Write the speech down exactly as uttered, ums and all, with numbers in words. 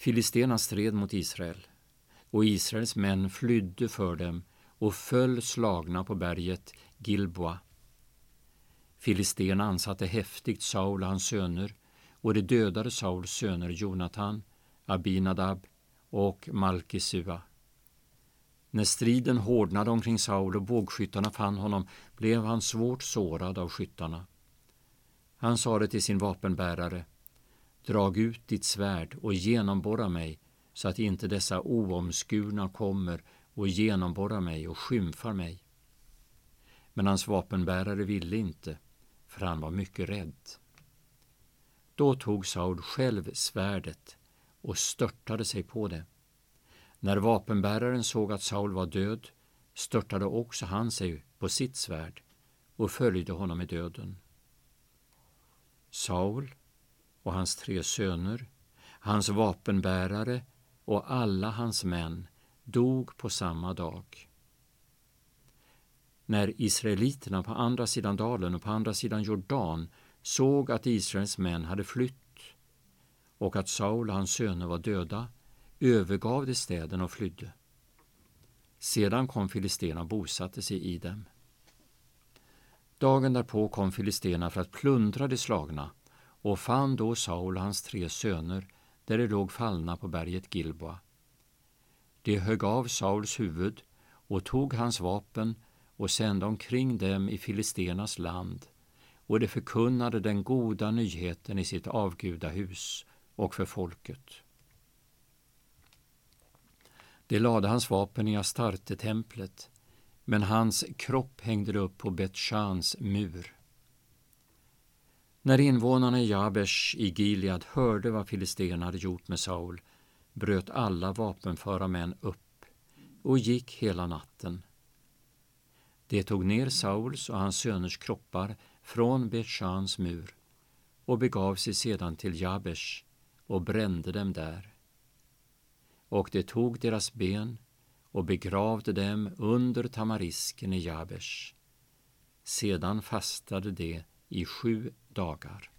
Filisterna stred mot Israel, och Israels män flydde för dem och föll slagna på berget Gilboa. Filisterna ansatte häftigt Saul och hans söner, och de dödade Sauls söner Jonatan, Abinadab och Malkisua. När striden hårdnade omkring Saul och bågskyttarna fann honom, blev han svårt sårad av skyttarna. Han sade till sin vapenbärare: drag ut ditt svärd och genomborra mig, så att inte dessa oomskurna kommer och genomborrar mig och skymfar mig. Men hans vapenbärare ville inte, för han var mycket rädd. Då tog Saul själv svärdet och störtade sig på det. När vapenbäraren såg att Saul var död, störtade också han sig på sitt svärd och följde honom i döden. Saul och hans tre söner, hans vapenbärare och alla hans män dog på samma dag. När israeliterna på andra sidan dalen och på andra sidan Jordan såg att Israels män hade flytt och att Saul och hans söner var döda, övergav de städen och flydde. Sedan kom filisterna och bosatte sig i dem. Dagen därpå kom filisterna för att plundra de slagna och fann då Saul och hans tre söner där de låg fallna på berget Gilboa. De högg av Sauls huvud och tog hans vapen och sände omkring dem i filisternas land, och de förkunnade den goda nyheten i sitt avgudahus och för folket. De lade hans vapen i Astarte-templet, men hans kropp hängde upp på Bet-Shans mur. När invånarna i Jabesh i Gilead hörde vad filisterna hade gjort med Saul, bröt alla vapenföra män upp och gick hela natten. De tog ner Sauls och hans söners kroppar från Bet-Shans mur och begav sig sedan till Jabesh och brände dem där. Och de tog deras ben och begravde dem under tamarisken i Jabesh. Sedan fastade de i sju dagar.